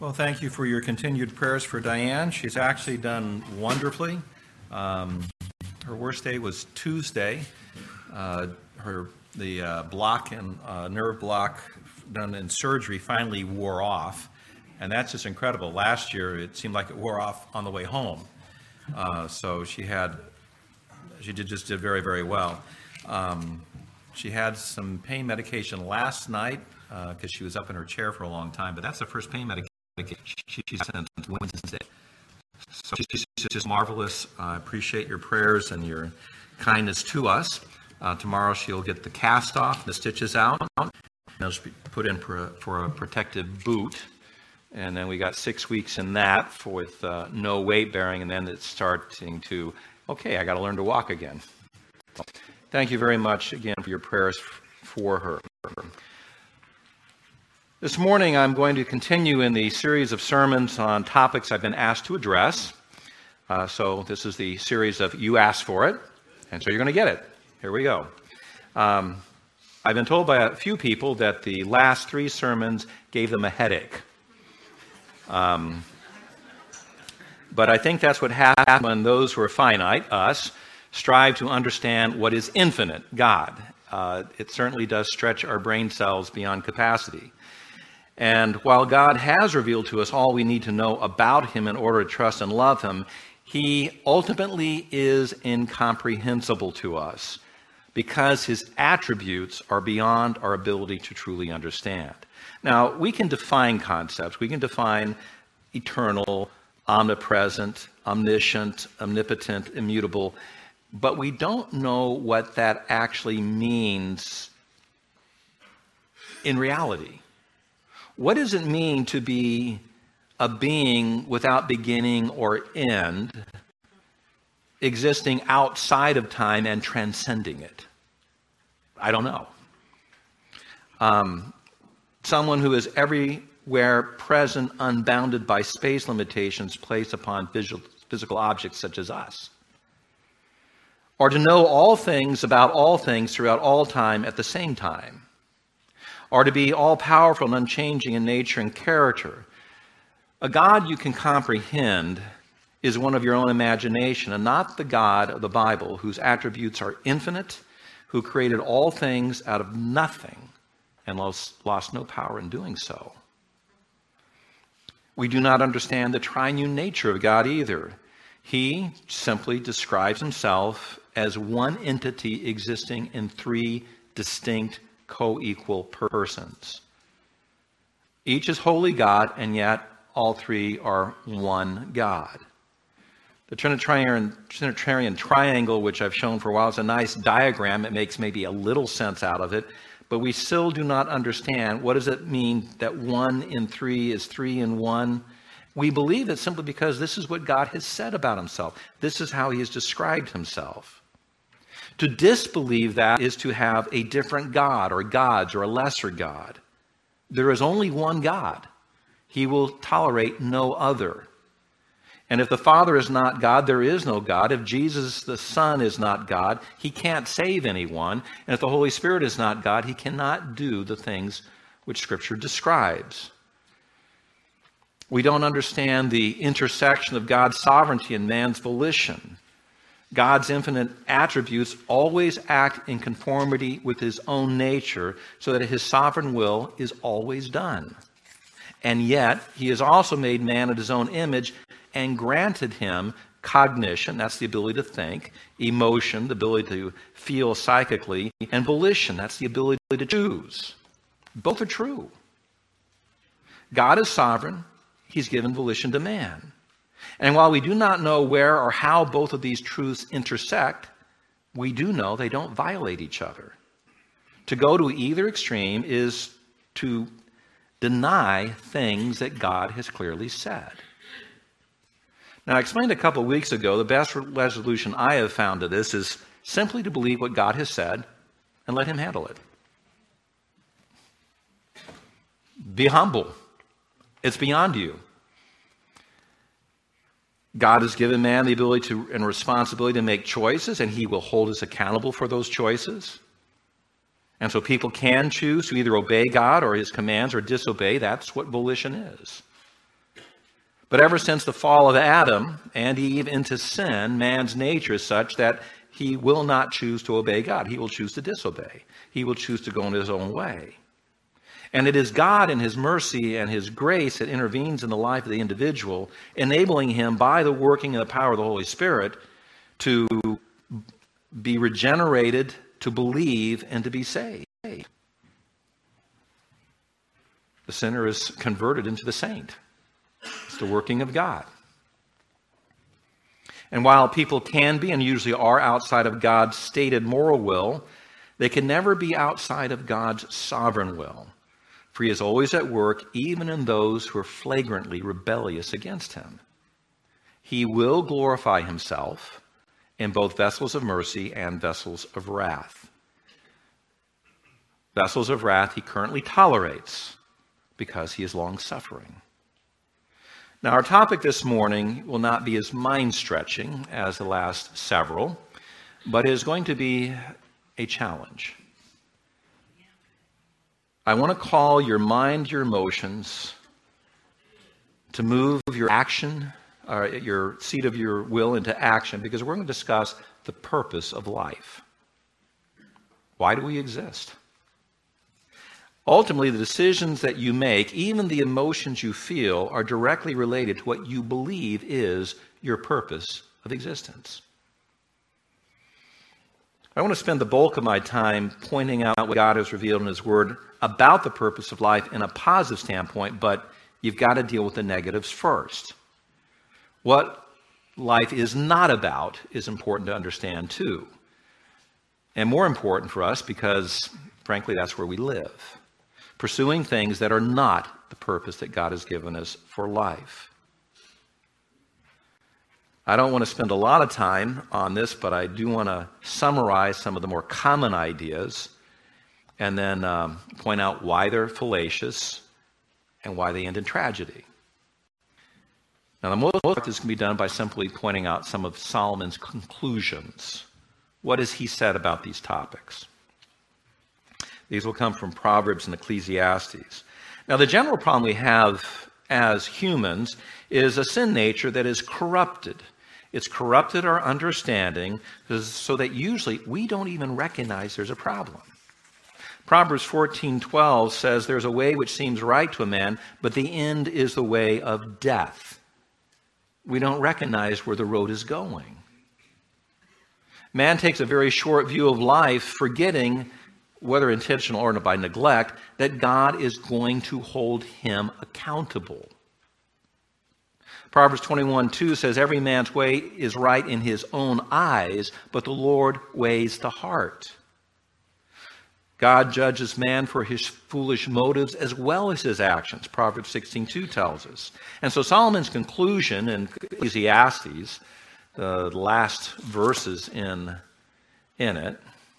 Well, thank you for your continued prayers for Diane. She's actually done wonderfully. Her worst day was Tuesday. The block and nerve block done in surgery finally wore off, and that's just incredible. Last year, it seemed like it wore off on the way home. So she did very, very well. She had some pain medication last night because she was up in her chair for a long time, but that's the first pain medication she's had since Wednesday. So she's just marvelous. I appreciate your prayers and your kindness to us. Tomorrow she'll get the cast off, the stitches out, and she'll be put in for a protective boot. And then we got 6 weeks in that with no weight bearing, and then it's starting to, okay, I got to learn to walk again. Thank you very much again for your prayers for her. This morning I'm going to continue in the series of sermons on topics I've been asked to address. So this is the series of You Asked For It, and so you're going to get it. Here we go. I've been told by a few people that the last 3 sermons gave them a headache. But I think that's what happens when those who are finite, us, strive to understand what is infinite, God. It certainly does stretch our brain cells beyond capacity. And while God has revealed to us all we need to know about him in order to trust and love him, he ultimately is incomprehensible to us because his attributes are beyond our ability to truly understand. Now, we can define concepts. We can define eternal, omnipresent, omniscient, omnipotent, immutable, but we don't know what that actually means in reality. What does it mean to be a being without beginning or end, existing outside of time and transcending it? I don't know. Someone who is everywhere present, unbounded by space limitations placed upon physical objects such as us. Or to know all things about all things throughout all time at the same time. Or to be all-powerful and unchanging in nature and character. A God you can comprehend is one of your own imagination, and not the God of the Bible, whose attributes are infinite, who created all things out of nothing and lost no power in doing so. We do not understand the triune nature of God either. He simply describes himself as one entity existing in 3 distinct co-equal persons. Each is wholly God, and yet all 3 are one God. The Trinitarian triangle, which I've shown for a while, is a nice diagram. It makes maybe a little sense out of it, but we still do not understand what does it mean that 1 in 3 is 3 in 1. We believe it simply because this is what God has said about himself. This is how he has described himself. To disbelieve that is to have a different God or gods or a lesser God. There is only one God. He will tolerate no other. And if the Father is not God, there is no God. If Jesus the Son is not God, he can't save anyone. And if the Holy Spirit is not God, he cannot do the things which Scripture describes. We don't understand the intersection of God's sovereignty and man's volition. God's infinite attributes always act in conformity with his own nature so that his sovereign will is always done. And yet, he has also made man in his own image and granted him cognition, that's the ability to think, emotion, the ability to feel psychically, and volition, that's the ability to choose. Both are true. God is sovereign. He's given volition to man. And while we do not know where or how both of these truths intersect, we do know they don't violate each other. To go to either extreme is to deny things that God has clearly said. Now, I explained a couple of weeks ago, the best resolution I have found to this is simply to believe what God has said and let him handle it. Be humble. It's beyond you. God has given man the ability to and responsibility to make choices, and he will hold us accountable for those choices. And so people can choose to either obey God or his commands or disobey. That's what volition is. But ever since the fall of Adam and Eve into sin, man's nature is such that he will not choose to obey God. He will choose to disobey. He will choose to go in his own way. And it is God in his mercy and his grace that intervenes in the life of the individual, enabling him by the working and the power of the Holy Spirit to be regenerated, to believe, and to be saved. The sinner is converted into the saint. It's the working of God. And while people can be and usually are outside of God's stated moral will, they can never be outside of God's sovereign will. For he is always at work, even in those who are flagrantly rebellious against him. He will glorify himself in both vessels of mercy and vessels of wrath. Vessels of wrath he currently tolerates because he is long-suffering. Now, our topic this morning will not be as mind-stretching as the last several, but is going to be a challenge. I want to call your mind, your emotions, to move your action, your seat of your will into action, because we're going to discuss the purpose of life. Why do we exist? Ultimately, the decisions that you make, even the emotions you feel, are directly related to what you believe is your purpose of existence. I want to spend the bulk of my time pointing out what God has revealed in his word about the purpose of life in a positive standpoint, but you've got to deal with the negatives first. What life is not about is important to understand too. And more important for us because, frankly, that's where we live. Pursuing things that are not the purpose that God has given us for life. I don't want to spend a lot of time on this, but I do want to summarize some of the more common ideas and then point out why they're fallacious and why they end in tragedy. Now, the most of this can be done by simply pointing out some of Solomon's conclusions. What has he said about these topics? These will come from Proverbs and Ecclesiastes. Now, the general problem we have as humans is a sin nature that is corrupted. It's corrupted our understanding so that usually we don't even recognize there's a problem. Proverbs 14:12 says, "There's a way which seems right to a man, but the end is the way of death." We don't recognize where the road is going. Man takes a very short view of life, forgetting, whether intentional or by neglect, that God is going to hold him accountable. Proverbs 21:2 says, "Every man's way is right in his own eyes, but the Lord weighs the heart." God judges man for his foolish motives as well as his actions, Proverbs 16:2 tells us. And so Solomon's conclusion in Ecclesiastes, the last verses in it,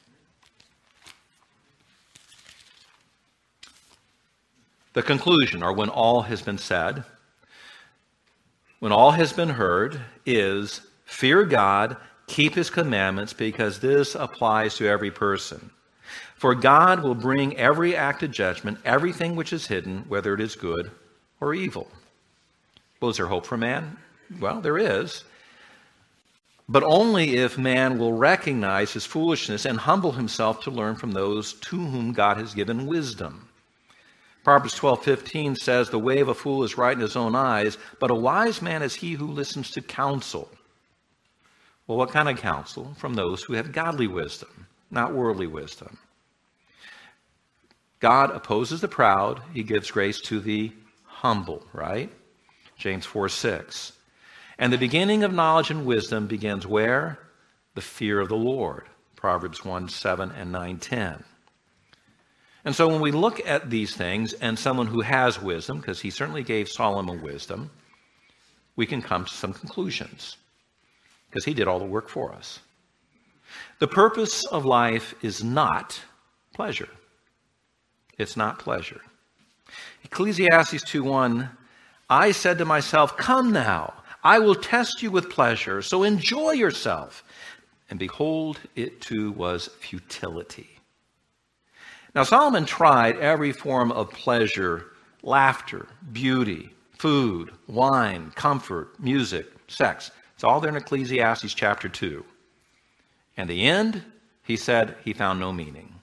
the conclusion, or when all has been said, when all has been heard, is fear God, keep his commandments, because this applies to every person. For God will bring every act of judgment, everything which is hidden, whether it is good or evil. Well, is there hope for man? Well, there is. But only if man will recognize his foolishness and humble himself to learn from those to whom God has given wisdom. Proverbs 12:15 says, "The way of a fool is right in his own eyes, but a wise man is he who listens to counsel." Well, what kind of counsel? From those who have godly wisdom, not worldly wisdom. God opposes the proud. He gives grace to the humble, right? James 4:6. And the beginning of knowledge and wisdom begins where? The fear of the Lord. Proverbs 1:7 and 9:10. And so when we look at these things and someone who has wisdom, because he certainly gave Solomon wisdom, we can come to some conclusions because he did all the work for us. The purpose of life is not pleasure. It's not pleasure. Ecclesiastes 2:1, "I said to myself, come now, I will test you with pleasure, so enjoy yourself. And behold, it too was futility." Now, Solomon tried every form of pleasure, laughter, beauty, food, wine, comfort, music, sex. It's all there in Ecclesiastes chapter 2. And the end, he said, he found no meaning.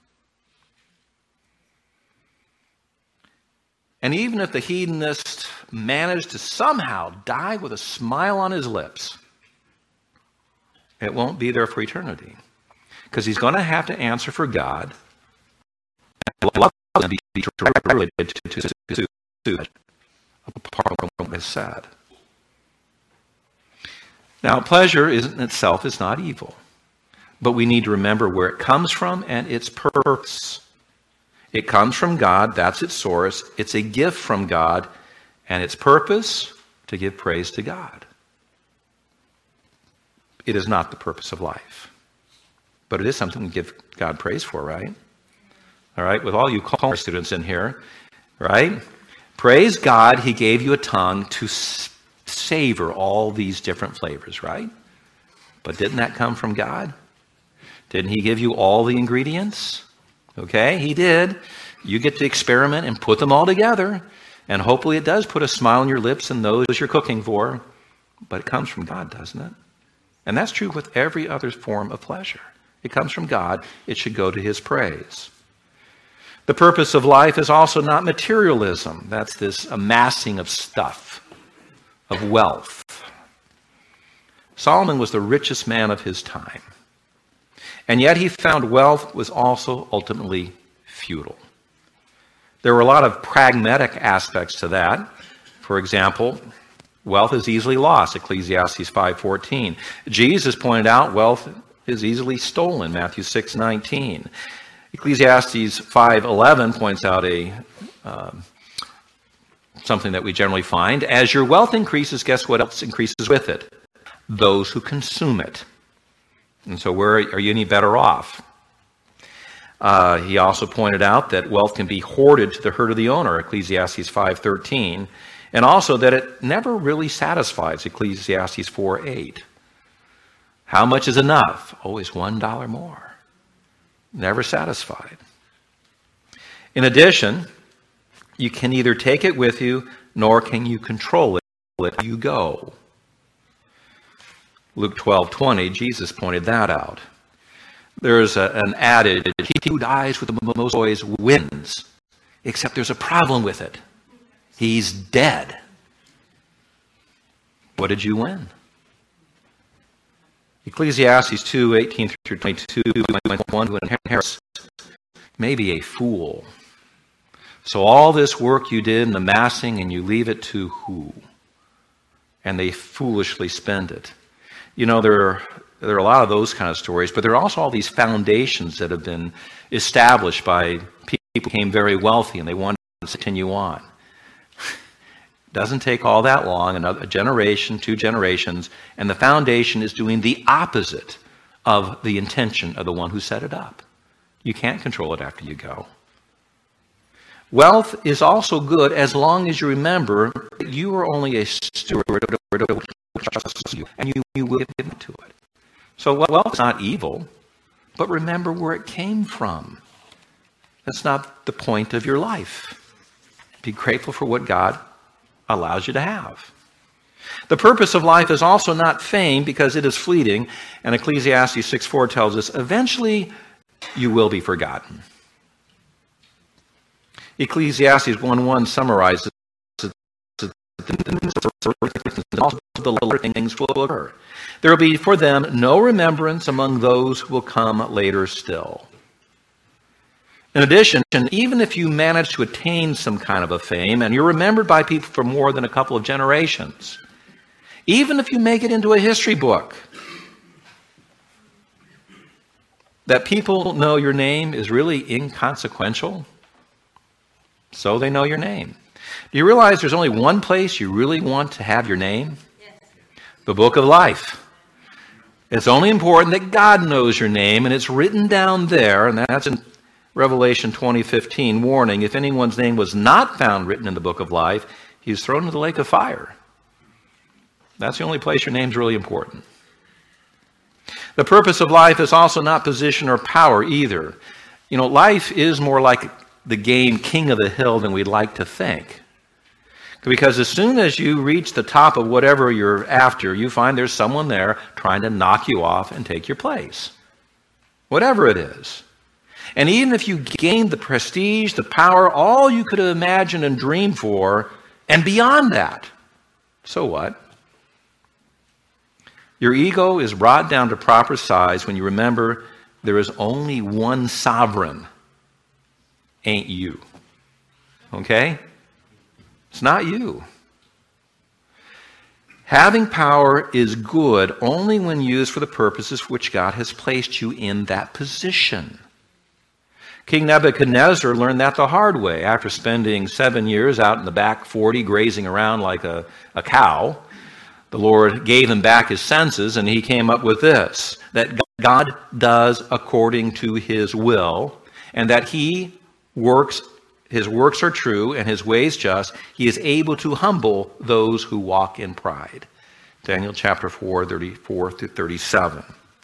And even if the hedonist managed to somehow die with a smile on his lips, it won't be there for eternity. Because he's going to have to answer for God. And love is going to be related to apart from what is said. Now, pleasure in itself is not evil. But we need to remember where it comes from and its purpose. It comes from God, that's its source. It's a gift from God, and its purpose, to give praise to God. It is not the purpose of life. But it is something to give God praise for, right? All right, with all you college students in here, right? Praise God, he gave you a tongue to savor all these different flavors, right? But didn't that come from God? Didn't he give you all the ingredients? Okay, he did. You get to experiment and put them all together. And hopefully it does put a smile on your lips and those you're cooking for. But it comes from God, doesn't it? And that's true with every other form of pleasure. It comes from God. It should go to his praise. The purpose of life is also not materialism. That's this amassing of stuff, of wealth. Solomon was the richest man of his time. And yet he found wealth was also ultimately futile. There were a lot of pragmatic aspects to that. For example, wealth is easily lost, Ecclesiastes 5:14. Jesus pointed out wealth is easily stolen, Matthew 6:19. Ecclesiastes 5:11 points out something that we generally find. As your wealth increases, guess what else increases with it? Those who consume it. And so where are you any better off? He also pointed out that wealth can be hoarded to the hurt of the owner, Ecclesiastes 5:13, and also that it never really satisfies, Ecclesiastes 4:8. How much is enough? Always $1 more. Never satisfied. In addition, you can neither take it with you, nor can you control it if you go. Luke 12:20, Jesus pointed that out. There's an adage, he who dies with the most joys wins, except there's a problem with it. He's dead. What did you win? Ecclesiastes 2:18-22, one who inherits may be a fool. So all this work you did in amassing, and you leave it to who? And they foolishly spend it. You know, there are a lot of those kind of stories, but there are also all these foundations that have been established by people who became very wealthy and they wanted to continue on. Doesn't take all that long, a generation, 2 generations, and the foundation is doing the opposite of the intention of the one who set it up. You can't control it after you go. Wealth is also good as long as you remember that you are only a steward of you, and you will give to it. So wealth is not evil, but remember where it came from. That's not the point of your life. Be grateful for what God allows you to have. The purpose of life is also not fame, because it is fleeting, and Ecclesiastes 6:4 tells us, eventually you will be forgotten. Ecclesiastes 1:1 summarizes the lower things will occur. There will be for them no remembrance among those who will come later still. In addition, even if you manage to attain some kind of a fame, and you're remembered by people for more than a couple of generations, even if you make it into a history book, that people know your name is really inconsequential. So they know your name. Do you realize there's only one place you really want to have your name? Yes. The book of life. It's only important that God knows your name, and it's written down there, and that's in Revelation 20:15, warning, if anyone's name was not found written in the book of life, he's thrown into the lake of fire. That's the only place your name's really important. The purpose of life is also not position or power either. You know, life is more like the game King of the Hill than we'd like to think. Because as soon as you reach the top of whatever you're after, you find there's someone there trying to knock you off and take your place. Whatever it is. And even if you gained the prestige, the power, all you could have imagined and dreamed for, and beyond that, so what? Your ego is brought down to proper size when you remember there is only one sovereign. Ain't you. Okay? It's not you. Having power is good only when used for the purposes for which God has placed you in that position. King Nebuchadnezzar learned that the hard way after spending 7 years out in the back 40 grazing around like a cow. The Lord gave him back his senses, and he came up with this, that God does according to his will, and that his works are true and his ways just. He is able to humble those who walk in pride. Daniel chapter 4, 34 through 37.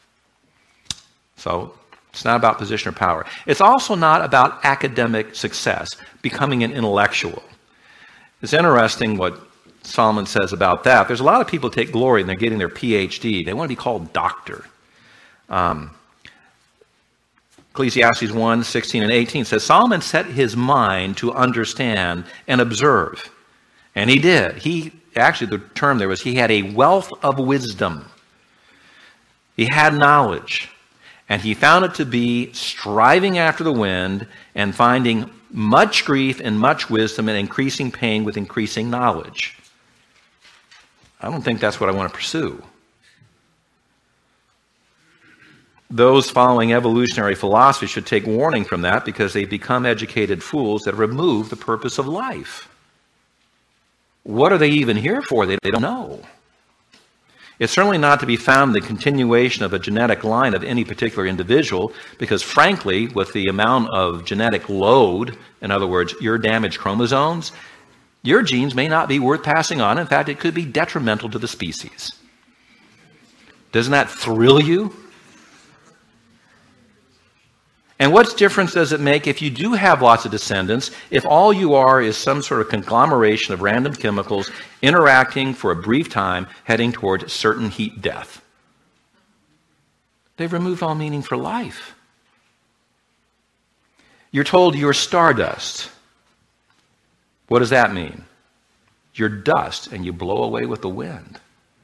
So, it's not about position or power. It's also not about academic success, becoming an intellectual. It's interesting what Solomon says about that. There's a lot of people who take glory and they're getting their PhD. They want to be called doctor. Ecclesiastes 1, 16 and 18 says, Solomon set his mind to understand and observe. And he did. Actually, the term there was, he had a wealth of wisdom. He had knowledge. And he found it to be striving after the wind and finding much grief and much wisdom and increasing pain with increasing knowledge. I don't think that's what I want to pursue. Those following evolutionary philosophy should take warning from that because they become educated fools that remove the purpose of life. What are they even here for? They don't know. It's certainly not to be found in the continuation of a genetic line of any particular individual because, frankly, with the amount of genetic load, in other words, your damaged chromosomes, your genes may not be worth passing on. In fact, it could be detrimental to the species. Doesn't that thrill you? And what difference does it make if you do have lots of descendants, if all you are is some sort of conglomeration of random chemicals interacting for a brief time, heading toward certain heat death? They've removed all meaning for life. You're told you're stardust. What does that mean? You're dust and you blow away with the wind.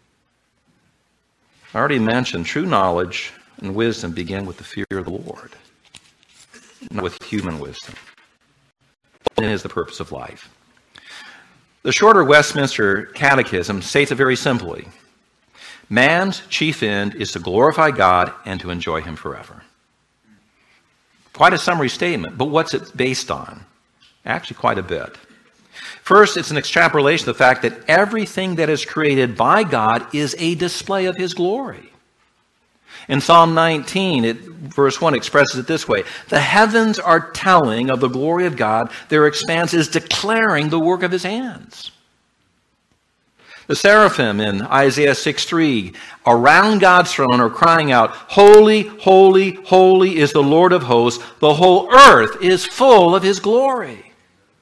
I already mentioned true knowledge and wisdom begin with the fear of the Lord. Not with human wisdom. It is the purpose of life. The shorter Westminster Catechism states it very simply. Man's chief end is to glorify God and to enjoy him forever. Quite a summary statement, but what's it based on? Actually, quite a bit. First, it's an extrapolation of the fact that everything that is created by God is a display of his glory. In Psalm 19, verse 1 expresses it this way. The heavens are telling of the glory of God. Their expanse is declaring the work of his hands. The seraphim in Isaiah 6:3 around God's throne are crying out, Holy, holy, holy is the Lord of hosts. The whole earth is full of his glory.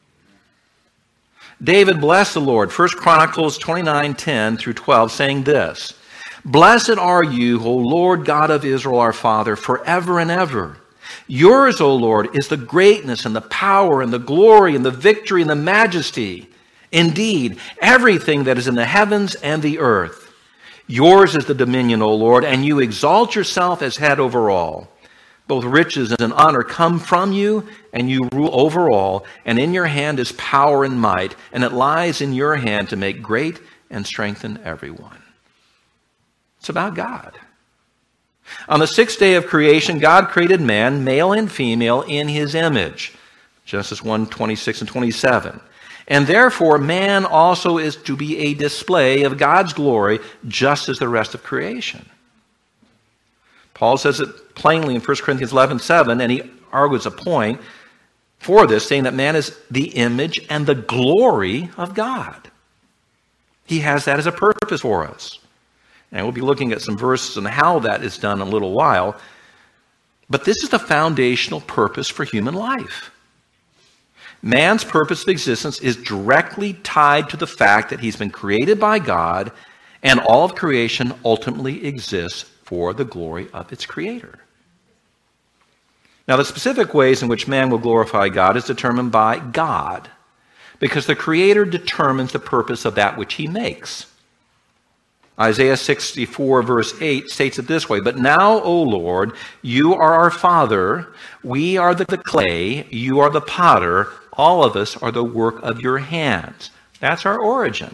David blessed the Lord, 1 Chronicles 29:10 through 12, saying this, Blessed are you, O Lord God of Israel, our Father, forever and ever. Yours, O Lord, is the greatness and the power and the glory and the victory and the majesty. Indeed, everything that is in the heavens and the earth. Yours is the dominion, O Lord, and you exalt yourself as head over all. Both riches and honor come from you, and you rule over all, and in your hand is power and might, and it lies in your hand to make great and strengthen everyone. It's about God. On the sixth day of creation, God created man, male and female, in his image. Genesis 1:26 and 27. And therefore, man also is to be a display of God's glory, just as the rest of creation. Paul says it plainly in 1 Corinthians 11:7, and he argues a point for this, saying that man is the image and the glory of God. He has that as a purpose for us. And we'll be looking at some verses on how that is done in a little while. But this is the foundational purpose for human life. Man's purpose of existence is directly tied to the fact that he's been created by God, and all of creation ultimately exists for the glory of its creator. Now, the specific ways in which man will glorify God is determined by God, because the creator determines the purpose of that which he makes. Isaiah 64 verse 8 states it this way, "But now, O Lord, you are our Father, we are the clay, you are the potter, all of us are the work of your hands." That's our origin.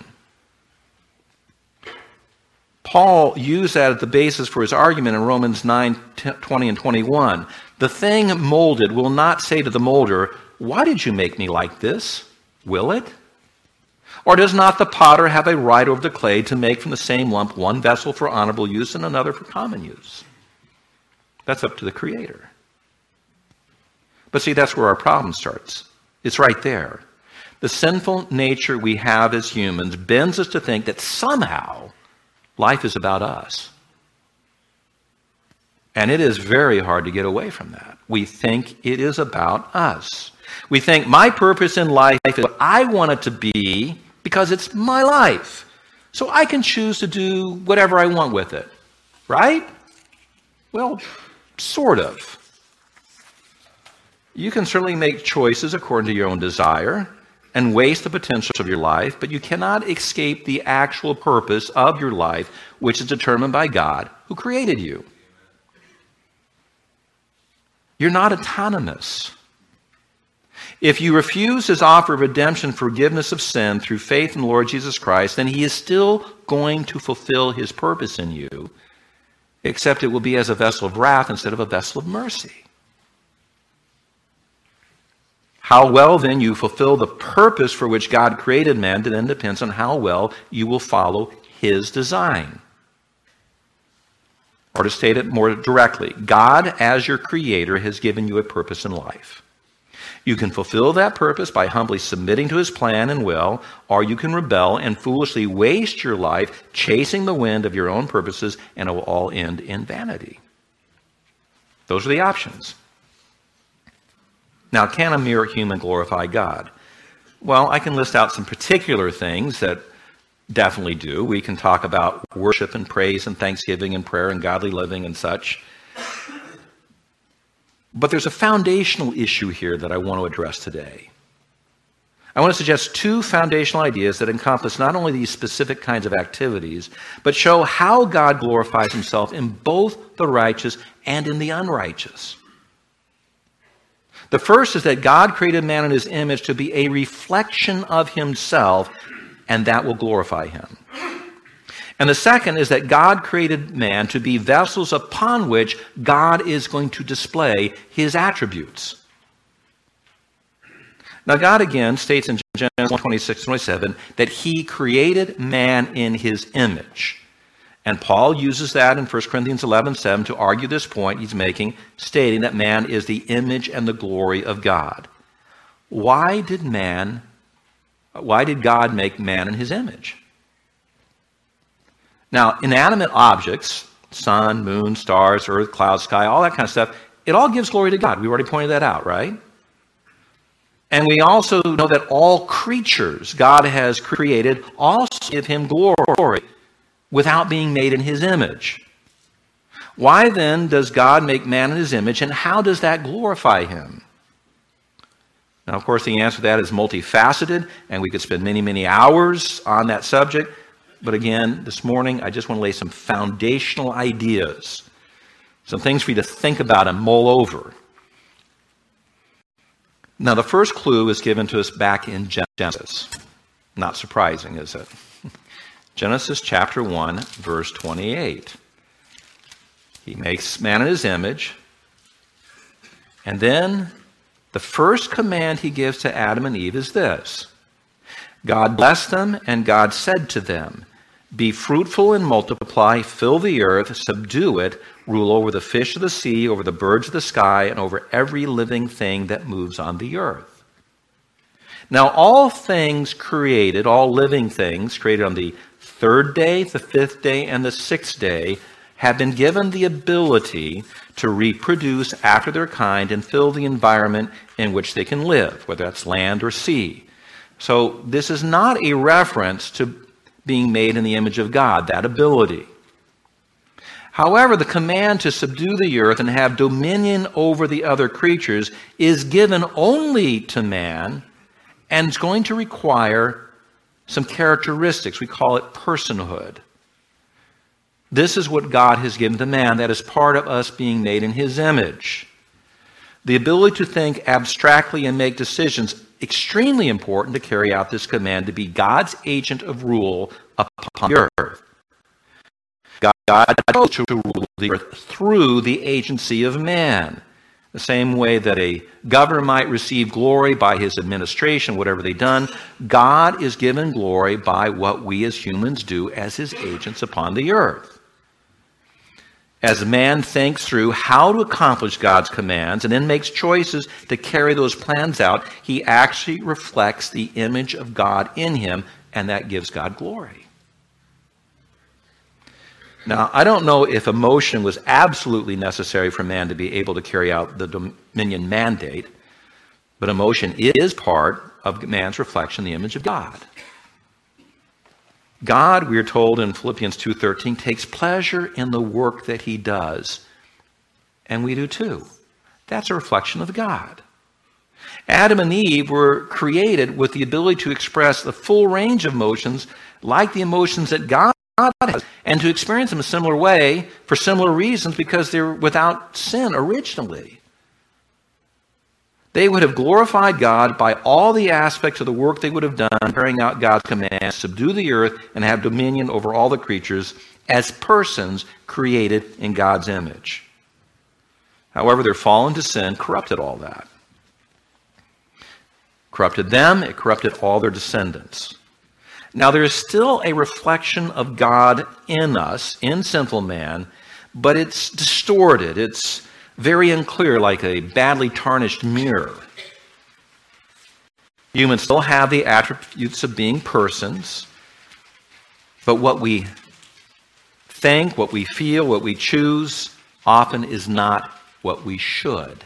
Paul used that as the basis for his argument in Romans 9, 20 and 21. The thing molded will not say to the molder, "Why did you make me like this?" Will it? Or does not the potter have a right over the clay to make from the same lump one vessel for honorable use and another for common use? That's up to the Creator. But see, that's where our problem starts. It's right there. The sinful nature we have as humans bends us to think that somehow life is about us. And it is very hard to get away from that. We think it is about us. We think my purpose in life is what I want it to be because it's my life. So I can choose to do whatever I want with it. Right? Well, sort of. You can certainly make choices according to your own desire and waste the potential of your life, but you cannot escape the actual purpose of your life, which is determined by God, who created you. You're not autonomous. If you refuse his offer of redemption, forgiveness of sin through faith in the Lord Jesus Christ, then he is still going to fulfill his purpose in you, except it will be as a vessel of wrath instead of a vessel of mercy. How well then you fulfill the purpose for which God created man then depends on how well you will follow his design. Or to state it more directly, God as your creator has given you a purpose in life. You can fulfill that purpose by humbly submitting to his plan and will, or you can rebel and foolishly waste your life chasing the wind of your own purposes, and it will all end in vanity. Those are the options. Now, can a mere human glorify God? Well, I can list out some particular things that definitely do. We can talk about worship and praise and thanksgiving and prayer and godly living and such. But there's a foundational issue here that I want to address today. I want to suggest two foundational ideas that encompass not only these specific kinds of activities, but show how God glorifies himself in both the righteous and in the unrighteous. The first is that God created man in his image to be a reflection of himself, and that will glorify him. And the second is that God created man to be vessels upon which God is going to display his attributes. Now, God again states in Genesis 1:26-27 that he created man in his image. And Paul uses that in 1 Corinthians 11:7 to argue this point he's making, stating that man is the image and the glory of God. Why did God make man in his image? Now, inanimate objects, sun, moon, stars, earth, clouds, sky, all that kind of stuff, it all gives glory to God. We already pointed that out, right? And we also know that all creatures God has created also give him glory without being made in his image. Why then does God make man in his image, and how does that glorify him? Now, of course, the answer to that is multifaceted, and we could spend many, many hours on that subject. But again, this morning, I just want to lay some foundational ideas, some things for you to think about and mull over. Now, the first clue is given to us back in Genesis. Not surprising, is it? Genesis chapter 1, verse 28. He makes man in his image. And then the first command he gives to Adam and Eve is this. God blessed them, and God said to them, "Be fruitful and multiply, fill the earth, subdue it, rule over the fish of the sea, over the birds of the sky, and over every living thing that moves on the earth." Now, all things created, all living things created on the third day, the fifth day, and the sixth day have been given the ability to reproduce after their kind and fill the environment in which they can live, whether that's land or sea. So this is not a reference to being made in the image of God, that ability. However, the command to subdue the earth and have dominion over the other creatures is given only to man, and it's going to require some characteristics. We call it personhood. This is what God has given to man. That is part of us being made in his image. The ability to think abstractly and make decisions, extremely important to carry out this command, to be God's agent of rule upon the earth. God chose to rule the earth through the agency of man. The same way that a governor might receive glory by his administration, whatever they've done, God is given glory by what we as humans do as his agents upon the earth. As man thinks through how to accomplish God's commands and then makes choices to carry those plans out, he actually reflects the image of God in him, and that gives God glory. Now, I don't know if emotion was absolutely necessary for man to be able to carry out the dominion mandate, but emotion is part of man's reflection, the image of God. God, we are told in Philippians 2:13, takes pleasure in the work that he does, and we do too. That's a reflection of God. Adam and Eve were created with the ability to express the full range of emotions, like the emotions that God has, and to experience them a similar way for similar reasons because they're without sin originally. They would have glorified God by all the aspects of the work they would have done, carrying out God's command, subdue the earth and have dominion over all the creatures as persons created in God's image. However, their fall into sin corrupted all that. Corrupted them, it corrupted all their descendants. Now, there is still a reflection of God in us, in sinful man, but it's distorted. It's very unclear, like a badly tarnished mirror. Humans still have the attributes of being persons, but what we think, what we feel, what we choose, often is not what we should.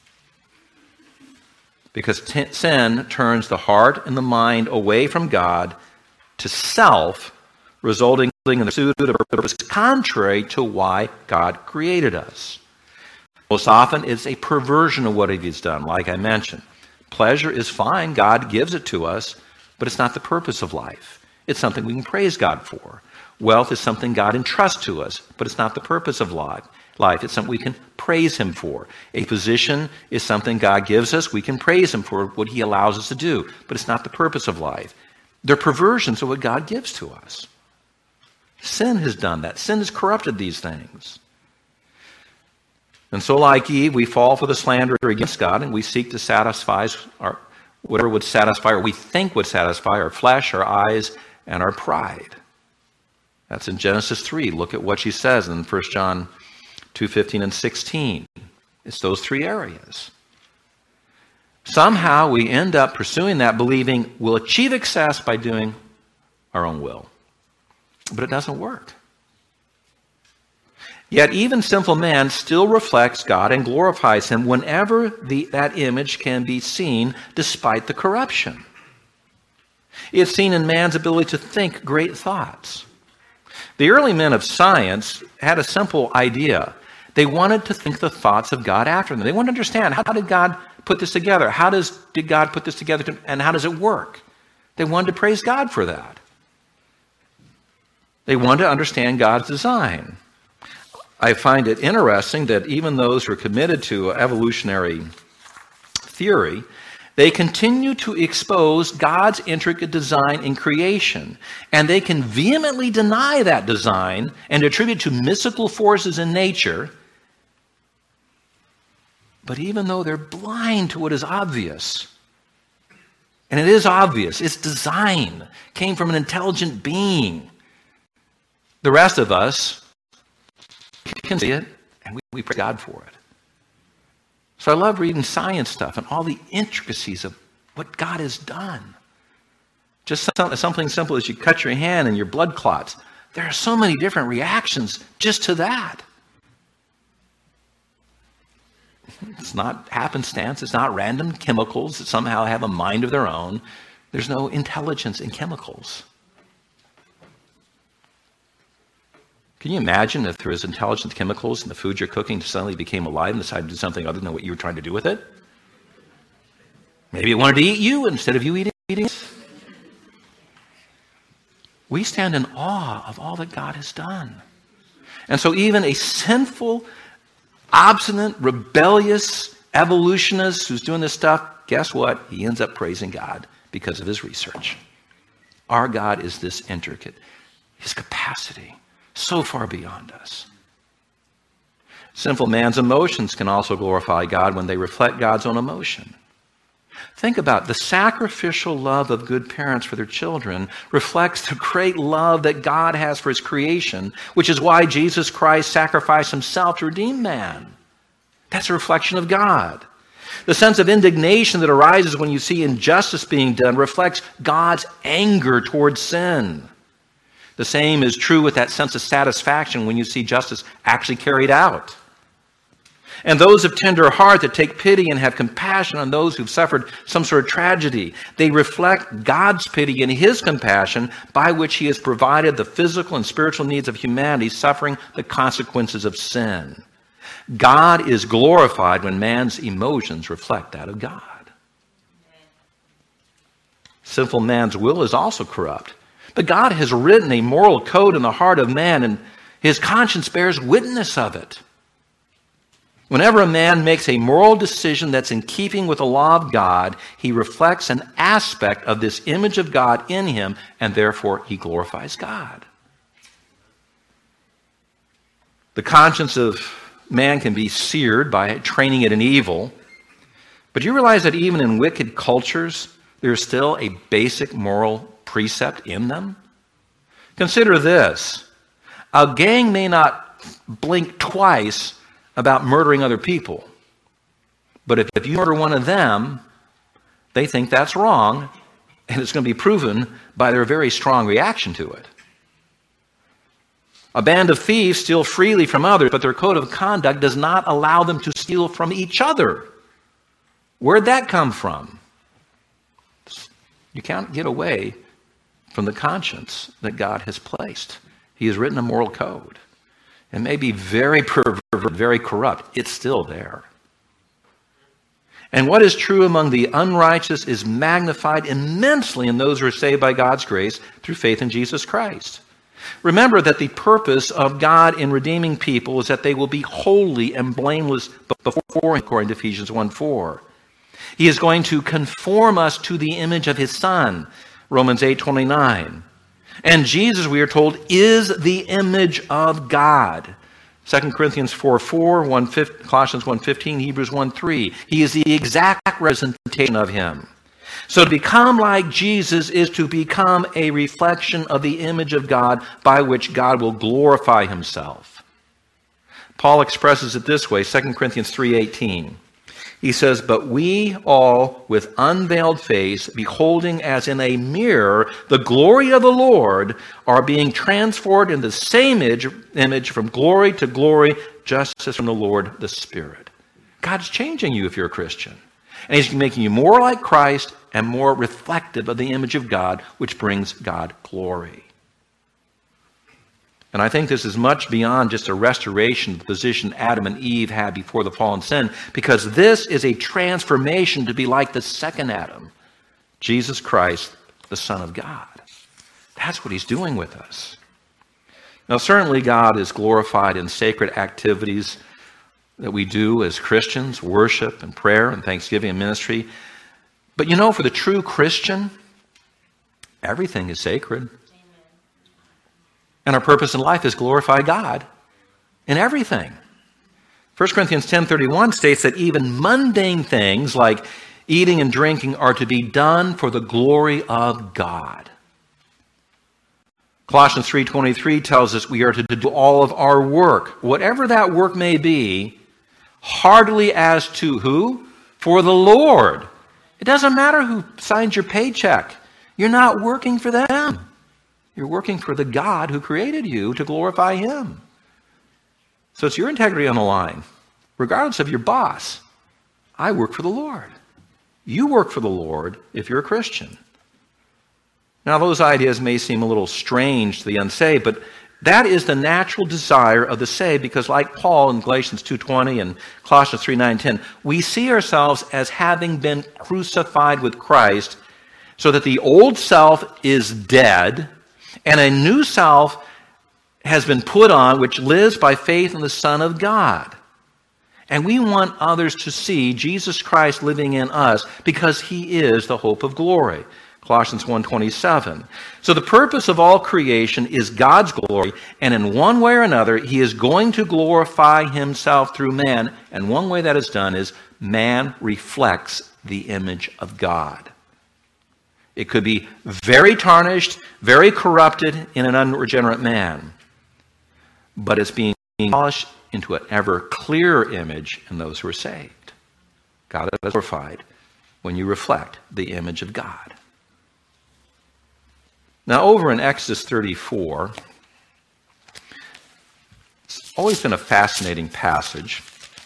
Because sin turns the heart and the mind away from God to self, resulting in the pursuit of a purpose contrary to why God created us. Most often, it's a perversion of what he's done, like I mentioned. Pleasure is fine. God gives it to us, but it's not the purpose of life. It's something we can praise God for. Wealth is something God entrusts to us, but it's not the purpose of life. It's something we can praise him for. A position is something God gives us. We can praise him for what he allows us to do, but it's not the purpose of life. They're perversions of what God gives to us. Sin has done that. Sin has corrupted these things. And so, like Eve, we fall for the slander against God, and we seek to satisfy whatever would satisfy, or we think would satisfy, our flesh, our eyes, and our pride. That's in Genesis 3. Look at what she says in 1 John 2:15 and 16. It's those three areas. Somehow we end up pursuing that, believing we'll achieve success by doing our own will. But it doesn't work. Yet even sinful man still reflects God and glorifies him whenever that image can be seen despite the corruption. It's seen in man's ability to think great thoughts. The early men of science had a simple idea. They wanted to think the thoughts of God after them. They wanted to understand, how did God put this together? How did God put this together, and how does it work? They wanted to praise God for that. They wanted to understand God's design. I find it interesting that even those who are committed to evolutionary theory, they continue to expose God's intricate design in creation, and they can vehemently deny that design and attribute to mystical forces in nature. But even though they're blind to what is obvious, and it is obvious, its design came from an intelligent being, the rest of us can see it, and we praise God for it. So I love reading science stuff and all the intricacies of what God has done. Just something simple as you cut your hand and your blood clots. There are so many different reactions just to that. It's not happenstance. It's not random chemicals that somehow have a mind of their own. There's no intelligence in chemicals. Can you imagine if there was intelligent chemicals in the food you're cooking suddenly became alive and decided to do something other than what you were trying to do with it? Maybe it wanted to eat you instead of you eating it. We stand in awe of all that God has done. And so even a sinful, obstinate, rebellious evolutionist who's doing this stuff, guess what? He ends up praising God because of his research. Our God is this intricate. His capacity, so far beyond us. Sinful man's emotions can also glorify God when they reflect God's own emotion. Think about the sacrificial love of good parents for their children reflects the great love that God has for his creation, which is why Jesus Christ sacrificed himself to redeem man. That's a reflection of God. The sense of indignation that arises when you see injustice being done reflects God's anger towards sin. The same is true with that sense of satisfaction when you see justice actually carried out. And those of tender heart that take pity and have compassion on those who've suffered some sort of tragedy, they reflect God's pity and his compassion by which he has provided the physical and spiritual needs of humanity suffering the consequences of sin. God is glorified when man's emotions reflect that of God. Sinful man's will is also corrupt. But God has written a moral code in the heart of man, and his conscience bears witness of it. Whenever a man makes a moral decision that's in keeping with the law of God, he reflects an aspect of this image of God in him, and therefore he glorifies God. The conscience of man can be seared by training it in evil, but do you realize that even in wicked cultures, there's still a basic moral precept in them? Consider this. A gang may not blink twice about murdering other people. But if you murder one of them, they think that's wrong, and it's going to be proven by their very strong reaction to it. A band of thieves steal freely from others, but their code of conduct does not allow them to steal from each other. Where'd that come from? You can't get away from the conscience that God has placed. He has written a moral code. It may be very perverted, very corrupt. It's still there. And what is true among the unrighteous is magnified immensely in those who are saved by God's grace through faith in Jesus Christ. Remember that the purpose of God in redeeming people is that they will be holy and blameless before Him, according to Ephesians 1:4. He is going to conform us to the image of His Son, Romans 8:29. And Jesus, we are told, is the image of God. 2 Corinthians 4:4, Colossians 1:15, Hebrews 1:3. He is the exact representation of Him. So to become like Jesus is to become a reflection of the image of God by which God will glorify Himself. Paul expresses it this way, 2 Corinthians 3:18. He says, "But we all, with unveiled face, beholding as in a mirror the glory of the Lord, are being transformed in the same image from glory to glory, just as from the Lord the Spirit." God's changing you if you're a Christian. And He's making you more like Christ and more reflective of the image of God, which brings God glory. And I think this is much beyond just a restoration of the position Adam and Eve had before the fall and sin, because this is a transformation to be like the second Adam, Jesus Christ, the Son of God. That's what He's doing with us. Now, certainly God is glorified in sacred activities that we do as Christians, worship and prayer and thanksgiving and ministry. But you know, for the true Christian, everything is sacred. And our purpose in life is glorify God in everything. 1 Corinthians 10:31 states that even mundane things like eating and drinking are to be done for the glory of God. Colossians 3:23 tells us we are to do all of our work, whatever that work may be, heartily as to who? For the Lord. It doesn't matter who signs your paycheck. You're not working for them. You're working for the God who created you to glorify Him. So it's your integrity on the line, regardless of your boss. I work for the Lord. You work for the Lord if you're a Christian. Now, those ideas may seem a little strange to the unsaved, but that is the natural desire of the saved, because like Paul in Galatians 2:20 and Colossians 3:9-10, we see ourselves as having been crucified with Christ, so that the old self is dead, and a new self has been put on, which lives by faith in the Son of God. And we want others to see Jesus Christ living in us, because he is the hope of glory. Colossians 1:27. So the purpose of all creation is God's glory, and in one way or another, he is going to glorify himself through man. And one way that is done is man reflects the image of God. It could be very tarnished, very corrupted in an unregenerate man, but it's being polished into an ever clearer image in those who are saved. God is glorified when you reflect the image of God. Now, over in Exodus 34, it's always been a fascinating passage.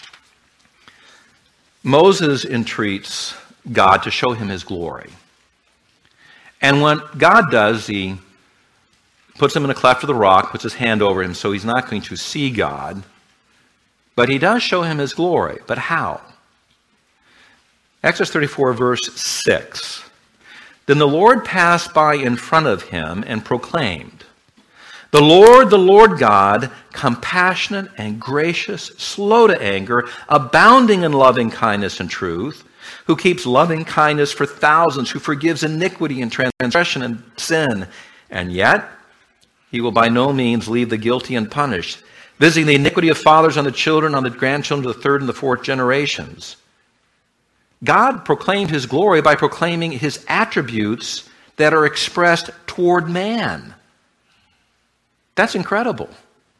Moses entreats God to show him his glory. And what God does, he puts him in a cleft of the rock, puts his hand over him, so he's not going to see God. But he does show him his glory. But how? Exodus 34, verse 6. Then the Lord passed by in front of him and proclaimed, the Lord God, compassionate and gracious, slow to anger, abounding in loving kindness and truth, who keeps loving kindness for thousands, who forgives iniquity and transgression and sin. And yet, he will by no means leave the guilty unpunished, visiting the iniquity of fathers on the children, on the grandchildren of the third and the fourth generations. God proclaimed his glory by proclaiming his attributes that are expressed toward man. That's incredible.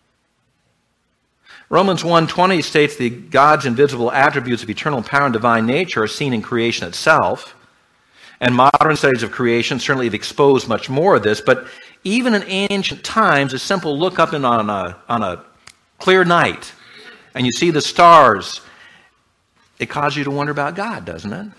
Romans 1:20 states that God's invisible attributes of eternal power and divine nature are seen in creation itself. And modern studies of creation certainly have exposed much more of this, but even in ancient times, a simple look up on a clear night, and you see the stars, it causes you to wonder about God, doesn't it?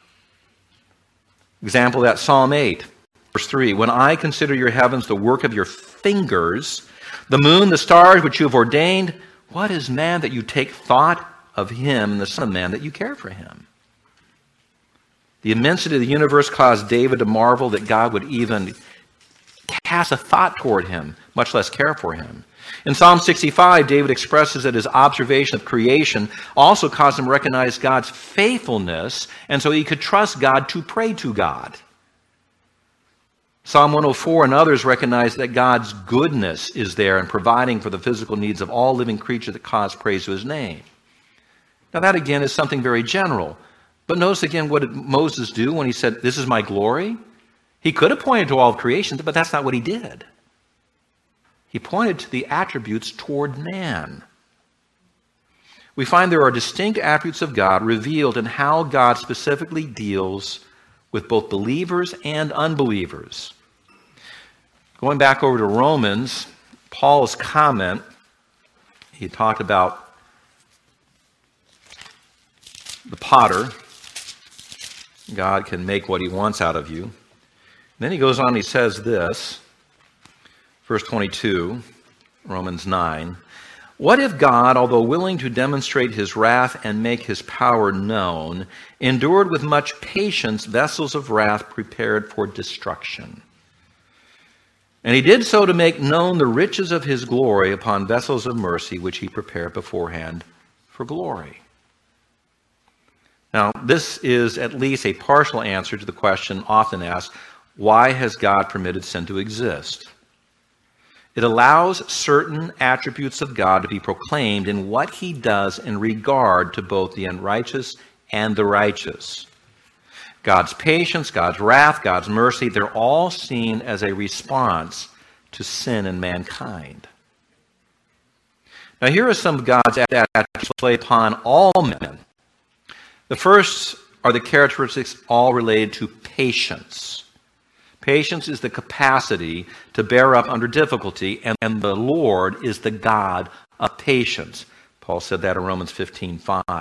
Example of that, Psalm 8, verse 3. When I consider your heavens, the work of your fingers, the moon, the stars which you have ordained, what is man that you take thought of him, and the Son of Man that you care for him? The immensity of the universe caused David to marvel that God would even cast a thought toward him, much less care for him. In Psalm 65, David expresses that his observation of creation also caused him to recognize God's faithfulness, and so he could trust God to pray to God. Psalm 104 and others recognize that God's goodness is there in providing for the physical needs of all living creatures that cause praise to his name. Now that again is something very general. But notice again, what did Moses do when he said, this is my glory? He could have pointed to all of creation, but that's not what he did. He pointed to the attributes toward man. We find there are distinct attributes of God revealed in how God specifically deals with both believers and unbelievers. Going back over to Romans, Paul's comment, he talked about the potter. God can make what he wants out of you. And then he goes on, he says this, verse 22, Romans 9. What if God, although willing to demonstrate his wrath and make his power known, endured with much patience vessels of wrath prepared for destruction? And he did so to make known the riches of his glory upon vessels of mercy, which he prepared beforehand for glory. Now, this is at least a partial answer to the question often asked, why has God permitted sin to exist? It allows certain attributes of God to be proclaimed in what he does in regard to both the unrighteous and the righteous. God's patience, God's wrath, God's mercy, they're all seen as a response to sin in mankind. Now here are some of God's attributes displayed upon all men. The first are the characteristics all related to patience. Patience is the capacity to bear up under difficulty, and the Lord is the God of patience. Paul said that in Romans 15:5.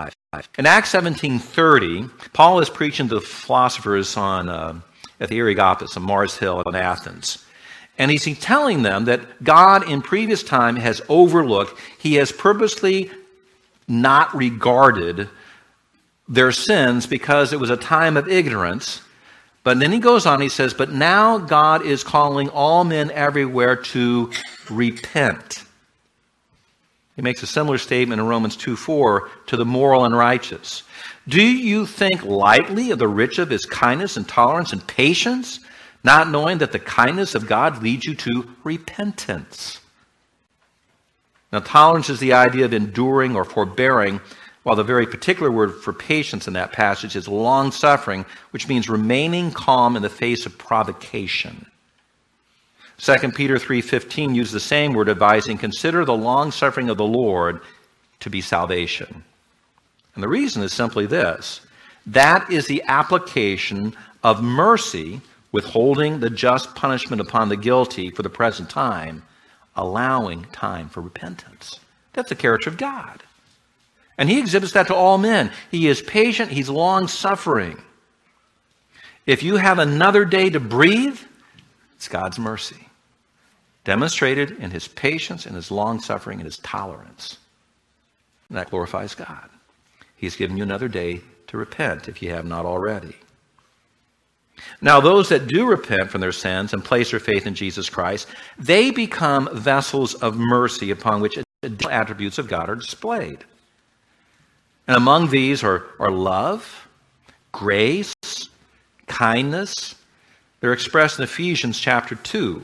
In Acts 17:30, Paul is preaching to the philosophers at the Areopagus on Mars Hill in Athens. And he's telling them that God in previous time has overlooked, he has purposely not regarded their sins because it was a time of ignorance. But then he goes on, he says, but now God is calling all men everywhere to repent. He makes a similar statement in Romans 2:4 to the moral and righteous. Do you think lightly of the rich of his kindness and tolerance and patience, not knowing that the kindness of God leads you to repentance? Now, tolerance is the idea of enduring or forbearing, while the very particular word for patience in that passage is long-suffering, which means remaining calm in the face of provocation. 2 Peter 3:15 uses the same word, advising, consider the long-suffering of the Lord to be salvation. And the reason is simply this. That is the application of mercy, withholding the just punishment upon the guilty for the present time, allowing time for repentance. That's the character of God. And he exhibits that to all men. He is patient. He's long-suffering. If you have another day to breathe, it's God's mercy, demonstrated in his patience and his long-suffering and his tolerance. And that glorifies God. He's given you another day to repent if you have not already. Now, those that do repent from their sins and place their faith in Jesus Christ, they become vessels of mercy upon which additional attributes of God are displayed. And among these are love, grace, kindness. They're expressed in Ephesians chapter 2.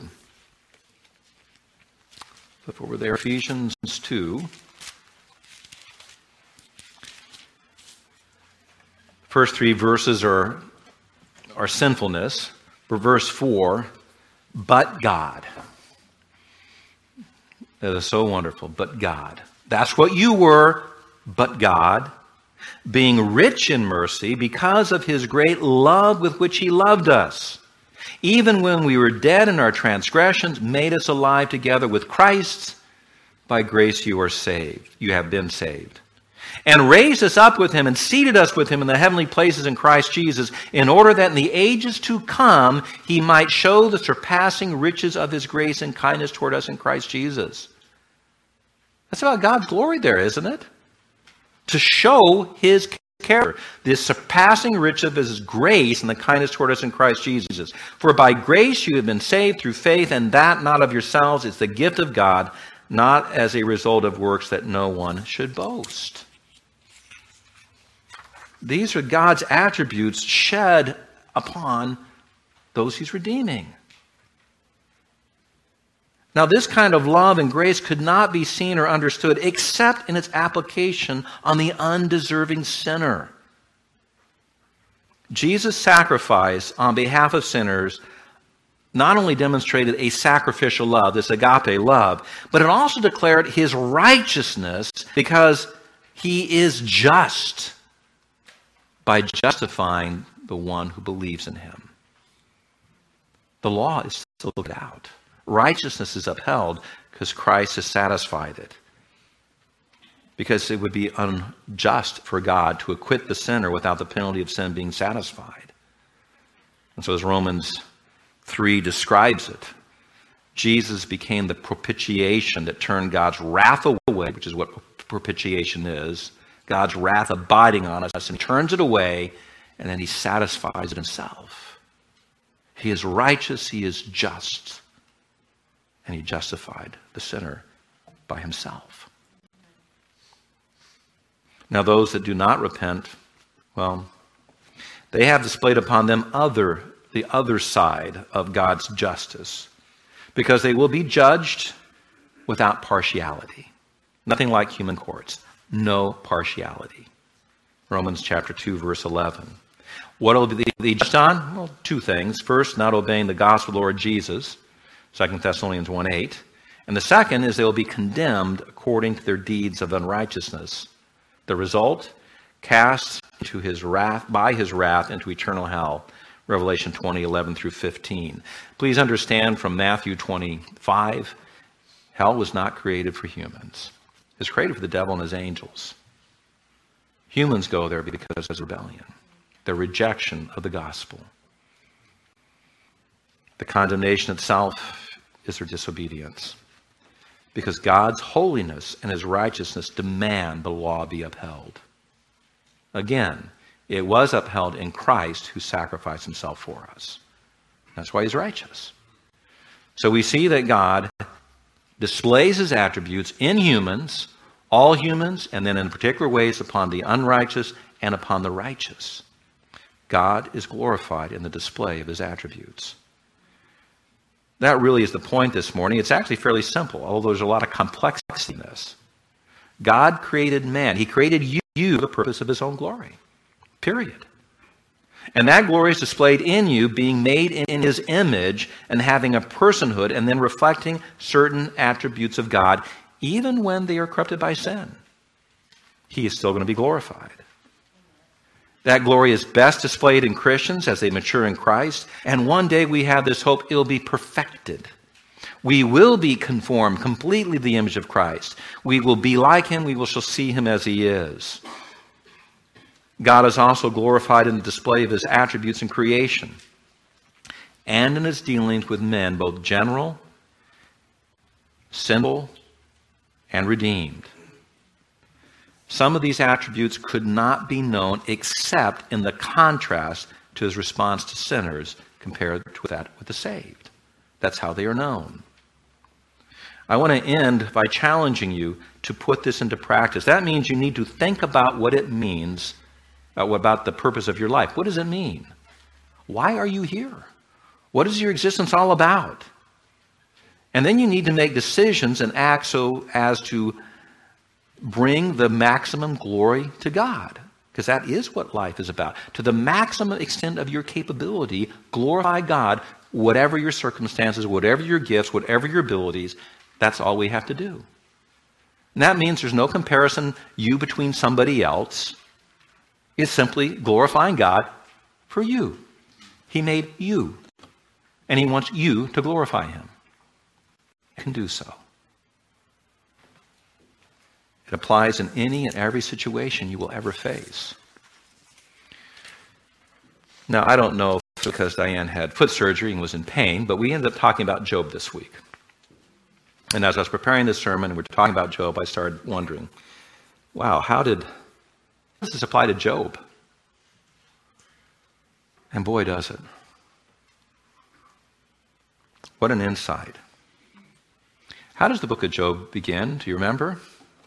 Flip over there, Ephesians 2. First three verses are sinfulness. For verse 4, but God. That is so wonderful, but God. That's what you were, but God, being rich in mercy because of his great love with which he loved us, even when we were dead in our transgressions, made us alive together with Christ. By grace you are saved. You have been saved. And raised us up with him and seated us with him in the heavenly places in Christ Jesus, in order that in the ages to come he might show the surpassing riches of his grace and kindness toward us in Christ Jesus. That's about God's glory there, isn't it? To show his character, the surpassing riches of his grace and the kindness toward us in Christ Jesus. For by grace you have been saved through faith, and that not of yourselves, it's the gift of God, not as a result of works, that no one should boast. These are God's attributes shed upon those he's redeeming. Now, this kind of love and grace could not be seen or understood except in its application on the undeserving sinner. Jesus' sacrifice on behalf of sinners not only demonstrated a sacrificial love, this agape love, but it also declared his righteousness because he is just by justifying the one who believes in him. The law is still looked out. Righteousness is upheld because Christ has satisfied it. Because it would be unjust for God to acquit the sinner without the penalty of sin being satisfied. And so as Romans 3 describes it, Jesus became the propitiation that turned God's wrath away, which is what propitiation is, God's wrath abiding on us, and he turns it away, and then he satisfies it himself. He is righteous, he is just, and he justified the sinner by himself. Now those that do not repent, well, they have displayed upon them the other side of God's justice, because they will be judged without partiality. Nothing like human courts. No partiality. Romans chapter 2, verse 11. What will be judged on? Well, two things. First, not obeying the gospel of the Lord Jesus, 2 Thessalonians 1:8. And the second is they will be condemned according to their deeds of unrighteousness. The result, cast into his wrath, by his wrath into eternal hell. Revelation 20:11 through 15. Please understand from Matthew 25, hell was not created for humans. It was created for the devil and his angels. Humans go there because of rebellion, their rejection of the gospel. The condemnation itself is their disobedience, because God's holiness and his righteousness demand the law be upheld. Again, it was upheld in Christ, who sacrificed himself for us. That's why he's righteous. So we see that God displays his attributes in humans, all humans, and then in particular ways upon the unrighteous and upon the righteous. God is glorified in the display of his attributes. That really is the point this morning. It's actually fairly simple, although there's a lot of complexity in this. God created man. He created you for the purpose of his own glory. Period. And that glory is displayed in you, being made in his image and having a personhood and then reflecting certain attributes of God, even when they are corrupted by sin. He is still going to be glorified. That glory is best displayed in Christians as they mature in Christ. And one day we have this hope it'll be perfected. We will be conformed completely to the image of Christ. We will be like him. We shall see him as he is. God is also glorified in the display of his attributes in creation and in his dealings with men, both general, sinful, and redeemed. Some of these attributes could not be known except in the contrast to his response to sinners compared to that with the saved. That's how they are known. I want to end by challenging you to put this into practice. That means you need to think about what it means, about the purpose of your life. What does it mean? Why are you here? What is your existence all about? And then you need to make decisions and act so as to bring the maximum glory to God, because that is what life is about. To the maximum extent of your capability, glorify God, whatever your circumstances, whatever your gifts, whatever your abilities. That's all we have to do. And that means there's no comparison you between somebody else. It's simply glorifying God for you. He made you, and he wants you to glorify him. You can do so. It applies in any and every situation you will ever face. Now, I don't know if because Diane had foot surgery and was in pain, but we ended up talking about Job this week. And as I was preparing this sermon and we're talking about Job, I started wondering, wow, how does this apply to Job? And boy, does it. What an insight. How does the book of Job begin? Do you remember?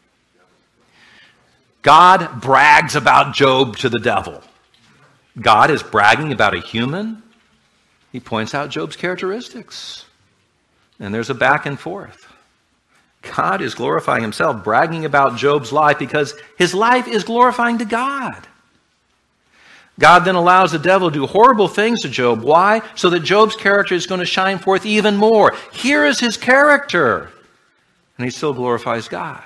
God brags about Job to the devil. God is bragging about a human. He points out Job's characteristics. And there's a back and forth. God is glorifying himself, bragging about Job's life because his life is glorifying to God. God then allows the devil to do horrible things to Job. Why? So that Job's character is going to shine forth even more. Here is his character. And he still glorifies God.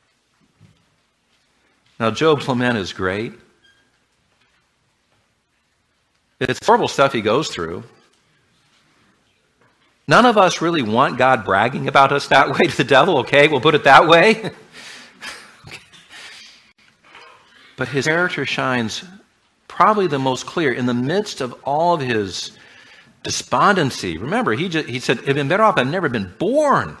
Now, Job's lament is great. It's horrible stuff he goes through. None of us really want God bragging about us that way to the devil, okay? We'll put it that way. Okay. But his character shines probably the most clear in the midst of all of his despondency. Remember, he said, it'd been better off I've never been born.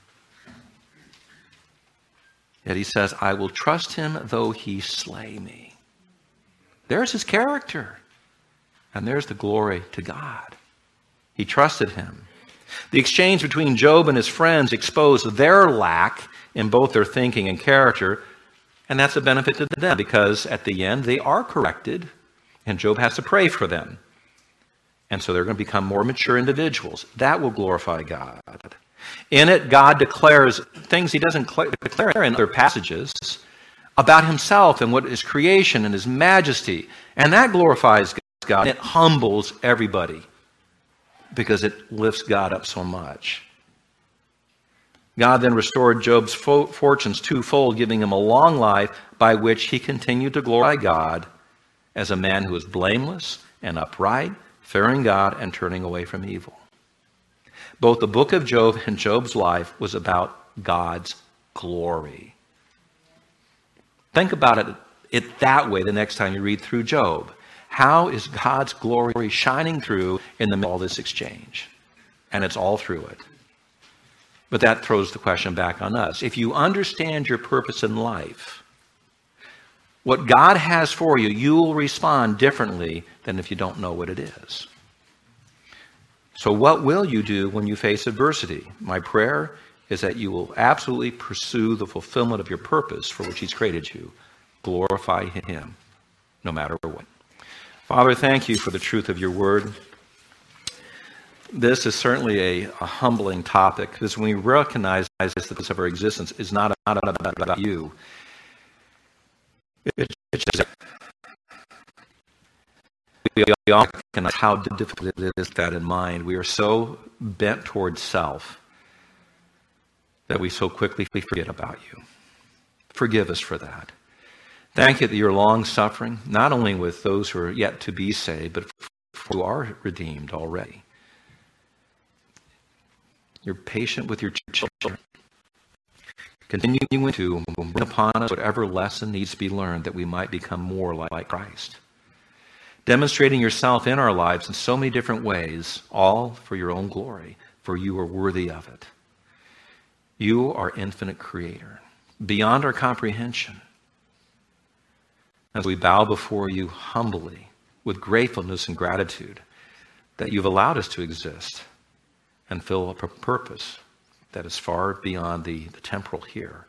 Yet he says, I will trust him though he slay me. There's his character. And there's the glory to God. He trusted him. The exchange between Job and his friends exposed their lack in both their thinking and character. And that's a benefit to them because at the end they are corrected and Job has to pray for them. And so they're going to become more mature individuals. That will glorify God. In it, God declares things he doesn't declare in other passages about himself and what his creation and his majesty. And that glorifies God. It humbles everybody because it lifts God up so much. God then restored Job's fortunes twofold, giving him a long life by which he continued to glorify God as a man who was blameless and upright, fearing God and turning away from evil. Both the book of Job and Job's life was about God's glory. Think about it it that way the next time you read through Job. How is God's glory shining through in the middle of all this exchange? And it's all through it. But that throws the question back on us. If you understand your purpose in life, what God has for you, you will respond differently than if you don't know what it is. So what will you do when you face adversity? My prayer is that you will absolutely pursue the fulfillment of your purpose for which He's created you. Glorify Him, no matter what. Father, thank you for the truth of your word. This is certainly a humbling topic, because when we recognize that this of our existence is not about you, it's just, we all recognize how difficult it is with that in mind. We are so bent towards self that we so quickly forget about you. Forgive us for that. Thank you that you're long-suffering, not only with those who are yet to be saved, but for who are redeemed already. You're patient with your children, continuing to bring upon us whatever lesson needs to be learned that we might become more like Christ. Demonstrating yourself in our lives in so many different ways, all for your own glory, for you are worthy of it. You are infinite creator, beyond our comprehension. As we bow before you humbly, with gratefulness and gratitude, that you've allowed us to exist and fill up a purpose that is far beyond the temporal here.